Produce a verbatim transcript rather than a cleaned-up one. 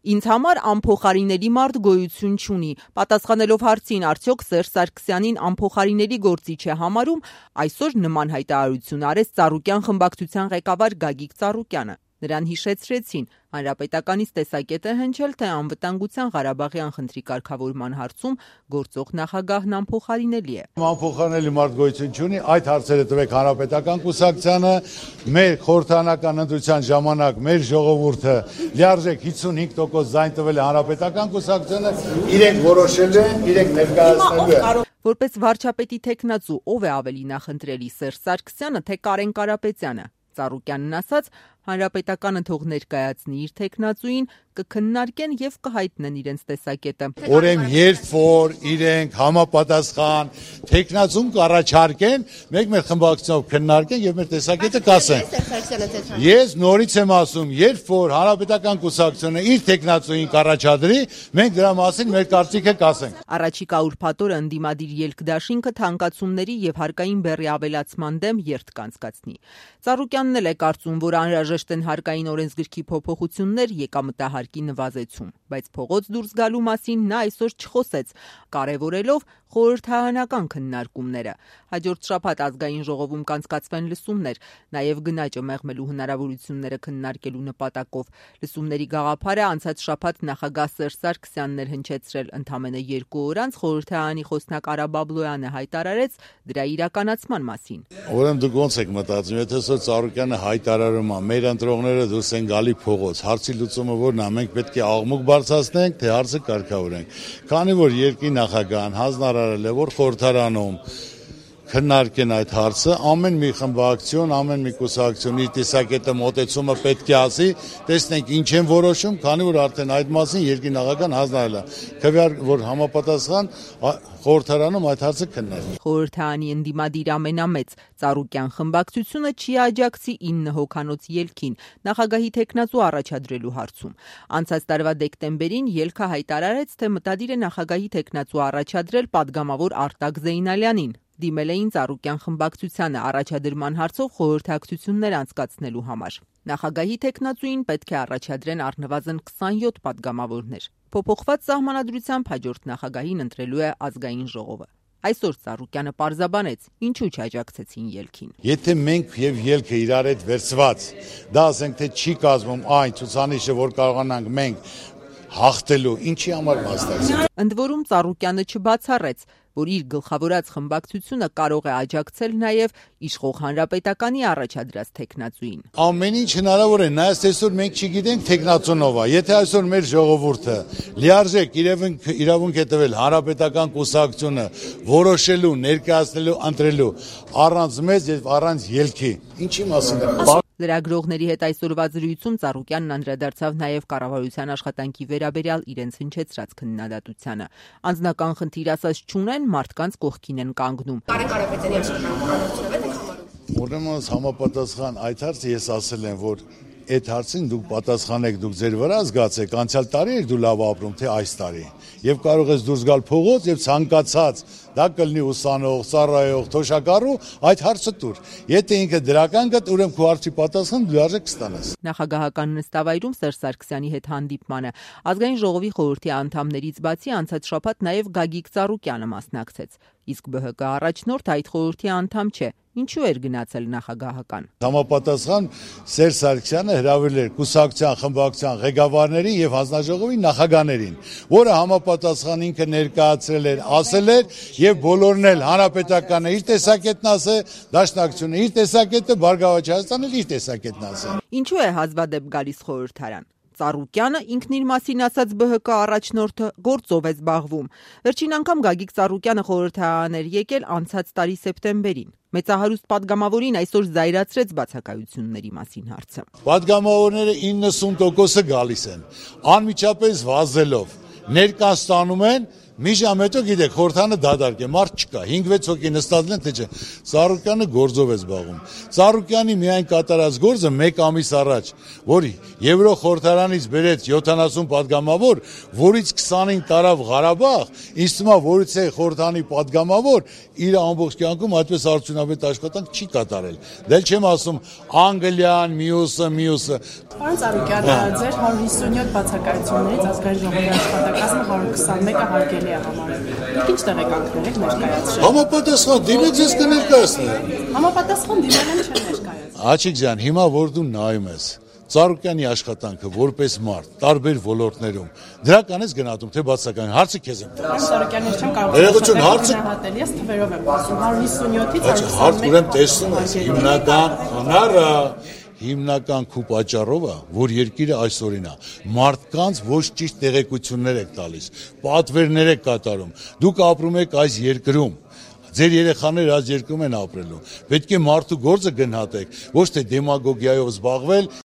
Ինձ համար անփոխարինելի մարդ գոյություն չունի։ Պատասխանելով հարցին, արդյոք Սերժ Սարգսյանին անփոխարինելի գործիչ է համարում, այսօր նման հայտարարություն արեց Ծառուկյան խմբակցության ղեկավար Գագիկ Ծառուկյանը։ Նրան հիշեցրեցին, Հանրապետականից տեսակետ է հնչել, թե անվտանգության Ղարաբաղյան խնդրի կարգավորման հարցում գործող նախագահն անփոխարինելի է։ Անփոխարինելի մարդ գոյություն չունի, այդ հարցերը տվեք Հանրապետական կուսակցությանը, մեր խորհրդարանական ընտրության ժամանակ մեր ժողովուրդը լիարժեք հիսունհինգ տոկոս ձայն տվել է Հանրապետական կուսակցությանը, իրենք որոշել են, իրենք ներկայացնելու են։ Որպես վարչապետի թեկնածու ով է ավելի նախընտրելի՝ Սերժ Սարգսյանը, թե Կարեն Կարապետյանը։ Ծառուկյանն ասաց, Հանրապետականը թող ներկայացնի իր թեկնածուին, կքննարկեն եւ կհայտնեն իրենց տեսակետը։ Ուրեմն երբ որ իրենք համապատասխան թեկնածուն կառաջարկեն, մենք մեր խմբակցությամբ քննարկեն եւ մեր տեսակետը կասեն։ Ես նորից եմ ասում, երբ որ Հանրապետական կուսակցությունը իր թեկնածուին կառաջադրի, մենք դրա մասին մեր կարծիքը կասենք։ Առաջիկա ուրբաթ-օրը ընդդիմադիր ելքդաշինքը թանկացումների եւ հարկային բեռի ավելացման դեմ երթ կանցկացնի։ Ծառուկյանն էլ է կարծում, որ անհրաժեշտ են հարկային օրենսգրքի փոփոխություններ, եկամտահարկի նվազեցում, բայց փողոց դուրս գալու մասին նա այսօր չխոսեց, կարևորելով խորհրդարանական քննարկումները։ Հաջորդ շաբաթ ազգային ժողովում կանցկացվեն լսումներ, նաև գնաճը մեղմելու հնարավորությունները քննարկելու նպատակով։ Լսումների գաղափարը անցած շաբաթ նախագահ Սերժ Սարգսյանն էր հնչեցրել, ընդամենը երկու օր անց խորհրդարանի խոսնակ Արա Բաբլոյանը հայտարարեց դրա իրականացման մասին։ Ուրեմն դուք ոնց եք մտածում, եթե Սերժ Ծառուկյանը հայտարարում է, մեր ընտրողները դուրս են գալի փողոց, հարցի լուծումը որն է, մենք պետք է աղմուկ բարձրացնենք, թե հարցը կարգավորենք։ Քանի որ երկրի նախագահան հանձնարարել է, որ խորհրդարանում քննարկեն այդ հարցը, ամեն մի խմբակցություն, ամեն մի կուսակցություն իր տեսակետը մոտեցումը պետք է ասի, տեսնենք ինչ են որոշում, քանի որ արդեն այդ մասին երկրի նախագահան հանձնարարել է, քվեար որ համապատասխան խորհրդարանում այդ հարցը քննարկի։ Խորհրդարանի ընդդիմադիր ամենամեծ Ծառուկյան խմբակցությունը չի աջակցի ինը հոգանոց ելքին նախագահի թեկնածու առաջադրելու հարցում։ Անցած տարվա դեկտեմբերին ելքը հայտարարեց, թե մտադիր է նախագահի թեկնածու առաջադրել падգամավոր Արտակ Զեյնալյանին։ Դիմել էին Ծառուկյան խմբակցությանը առաջադրման հարցով խորհրդակցություններ անցկացնելու համար։ Նախագահի թեկնածուին պետք է առաջադրեն առնվազն քսանյոթ падգամավորներ։ Փոփոխված սահմանադրությամբ հաջորդ նախագահին ընտրելու է ազգային ժողովը։ Այսօր Ծառուկյանը պարզաբանեց, ինչու չաջակցեցին ելքին։ Եթե մենք եւ ելքը իրար հետ վերցված, դա ասենք թե չի կազմում այն ցուցանիշը, որ կարողանանք մենք հաղթելու, ինչի համար մասնակցել։ Ընդ որում Ծառուկյանը չբացառեց, որ իր գլխավորած խմբակցությունը կարող է աջակցել նաև իշխող Հանրապետականի առաջադրած թեկնածուին։ Ամեն ինչ հնարավոր է, նայած այսօր մենք չգիտենք թեկնածունով է։ Եթե այսօր մեր ժողովուրդը լիարժեք իրավունք իրավունք է տվել Հանրապետական կուսակցությունը որոշելու, ներկայացնելու, ընտրելու առանց մեզ եւ առանց ելքի, ինչի մասին է։ Լրագրողների հետ այսօրվա զրույցում Ծառուկյանն անդրադարձավ նաև կառավարության աշխատանքի վերաբերյալ իրենց հնչեցրած քննադատությանը։ Անձնական խնդիր ասած չունեն, մարդկանց կողքին են կանգնում։ Կարեն Կարապետյանի աշխատանքը եք համարում։ Ուրեմն համապատասխան այդ հարցը ես ասել եմ, որ այդ հարցին դուք պատասխանեք, դուք ձեր վրա զգացեք, անցյալ տարի եք դու լավ ապրում, թե այս տարի։ Եվ կարող ես դուրս գալ փողոց եւ ցանկացած դա կլինի ուսանող, ծառայող, թոշակառու, այդ հարցը տուր։ Եթե ինքը դրական գտ, ուրեմն քո հարցի պատասխան դու արժեք կստանաս։ Նախագահական նստավայրում Սերժ Սարգսյանի հետ հանդիպմանը ազգային ժողովի խորհրդի անդամներից բացի անցած շաբաթ նաև Գագիկ Ծառուկյանը մասնակցեց։ Իսկ ԲՀԿ առաջնորդ այդ խորհրդի անդամ չէ։ Ինչու էր գնացել նախագահական։ Համապատասխան Սերժ Սարգսյանը հրավիրել էր կուսակցության խմբակցության ղեկավարներին եւ հանձնաժողովի նախագահներին, որը համապատասխան ինքը ներկայացրել էր, ասել էր եւ բոլորն էլ Հանրապետականը իր տեսակետն ասել, Դաշնակցությունը իր տեսակետը, Բարգավաճ Հայաստանը իր տեսակետն ասել։ Ինչու է հազվադեպ գալիս խորհրդարան։ Ծառուկյանը ինքն իր մասին ասած ԲՀԿ առաջնորդը գործով է զբաղվում։ Վերջին անգամ Գագիկ Ծառուկյանը խորհրդարան էր եկել անցած տարի սեպտեմբերին։ Մեծահարուստ падգամավորին այսօր զայրացրեց բացակայությունների մասին հարցը։ Падգամավորները իննսուն տոկոսը գալիս են, անմիջապես վազելով, ներկայացնում են, Մի ժամ հետո գիտեք, խորհրդանը դադարք է, մարդ չկա, հինգ-վեց հոգի նստած են, թե չէ։ Ծառուկյանը գործով է զբաղվում։ Ծառուկյանի միայն կատարած գործը մեկ ամիս առաջ, որ Եվրո խորհրդարանից բերեց յոթանասուն падգամավոր, որից քսանինը տարավ Ղարաբաղ, ինձ թվում է, որից է խորհրդանի падգամավոր, իր ամբողջ կյանքում այդպես արդյունավետ աշխատանք չի կատարել։ Դել չեմ ասում Անգլիան, մյուսը, մյուսը։ Պարոն Ծառուկյան, ձեր հարյուր հիսունյոթ բացակայություններից ազգային ժողովի աշխատակազմը հարյուր քսանմեկը հարգելի է համարել։ Դուք ինչ տեղեկանքներ եք ներկայացրել։ Համապատասխան դիմեք ես կներկայացնեմ։ Համապատասխան դիմել եմ չեմ ներկայացրել։ Աչիկ ջան, հիմա որ դու նայում ես Ծառուկյանի աշխատանքը որպես մարդ տարբեր ոլորտներում դրականից գնահատում թե բացական հարցը քեզ եմ տալիս։ Պարոն Ծառուկյան, ես չեմ կարող Երեխություն հարցը գնահատել, ես թվերով եմ ասում հարյուր հիսունյոթից հարց ուրեմն տեսնում ես հիմնական հնարը հիմնական քու պատճառով է, որ երկիրը այսօրին է, մարդկանց ոչ ճիշտ տեղեկություններ եք տալիս, պատվերներ եք կատարում, դուք ապրում եք այս երկրում, ձեր երեխաները այս երկրում են ապրելու, պետք է մարդու գործը գնահատեք, ոչ թե դեմագոգիայով զբաղվել